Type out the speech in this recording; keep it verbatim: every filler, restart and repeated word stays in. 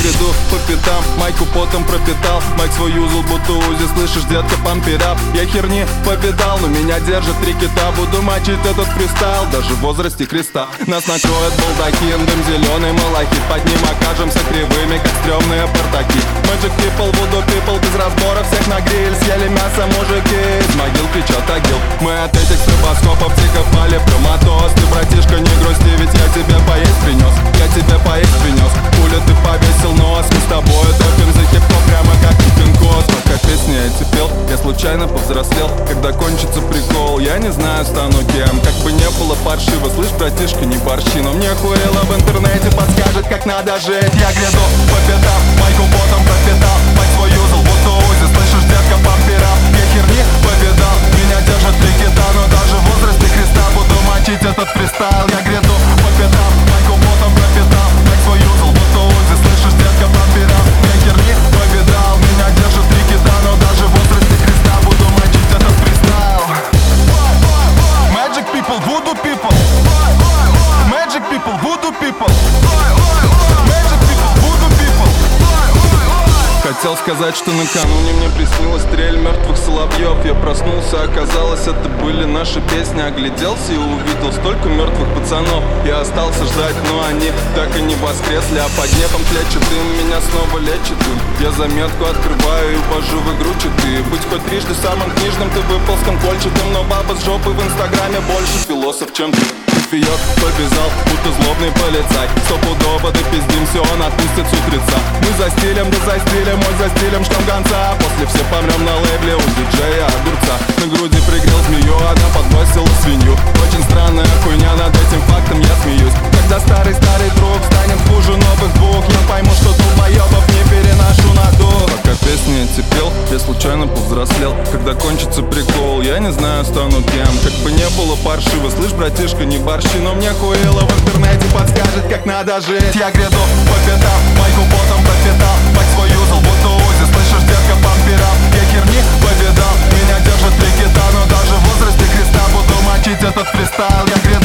гряду по пятам, майку потом пропитал. Майк свой юзал, будто УЗИ, слышишь, детка, пампирап. Я херни повидал, но меня держит три кита. Буду мочить этот фристайл, даже в возрасте креста. Нас накроет балдахин, дым зеленый малахит. Под ним окажемся кривыми, как стрёмные портаки. Magic people, voodoo people, без разбора всех на гриль. Съели мясо мужики, из могил кричат агил. Мы от этих стробоскопов тихо пали проматоз. Ты, братишка, не грусти, ведь я тебе поесть принес. Я тебе поесть принес. Пуля ты повесил нос, мы с тобой топим за хип-хоп прямо как пинкос. Пока песни эти пел, я случайно повзрослел. Когда кончится прикол, я не знаю, стану кем. Как бы не было паршиво, слышь, братишка, не борщи. Но мне хуело в интернете подскажет, как надо жить. Я гряду по пятам, майку потом пропитал. Мать свой юзал, будто УЗИ, слышишь, детка, пампирап. Я херни повидал, меня держат три кита. Но даже в возрасте креста буду мочить этот фристайл. Я гряду по пятам, майку потом пропитал. Мать свой юзал, будто УЗИ, слышишь, детка, пампирап. Я херни повидал, меня держат три кита. Но даже в возрасте креста буду мочить этот фристайл. Magic people, voodoo people. Magic people, voodoo people. Magic people, voodoo people. Хотел сказать, что накануне мне приснилась трель мертвых соловьев. Я проснулся, оказалось, это были наши песни. Огляделся и увидел столько мертвых пацанов. Я остался ждать, но они так и не воскресли. А под небом клячет им, меня снова лечит им. Я заметку открываю и ввожу в игру читы. Быть хоть трижды самым книжным, ты выпал с конкольчатым. Но баба с жопой в инстаграме больше философ, чем ты. Кофеек побежал, будто злобный полицай. Стопудово допиздимся, он отпустит с утреца. Мы за стилем, да за стилем, ой, за стилем штам конца. После все помрем на лейбле у диджея огурца. На груди пригрел змею, она подбросила свинью. Очень странная хуйня, над этим фактом я смеюсь. Когда старый-старый друг станет хуже новых двух, я пойму, что долбоебов не переношу на дух. Пока песни эти пел, я случайно повзрослел. Когда кончится прикол, я не знаю, стану кем. Как бы не было паршиво, слышь, братишка, не борщи. Но мне хуело в интернете подскажет, как надо жить. Я гряду по пятам, майку потом пропитал. Мать свой юзал, будто УЗИ, слышишь, детка, пампирап. Я херни повидал, меня держат три кита. Но даже в возрасте креста буду мочить этот фристайл. Я гряду